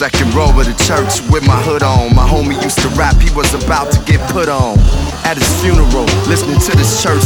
second row of the church with my hood on. My homie used to rap, he was about to get put on. At his funeral, listening to this church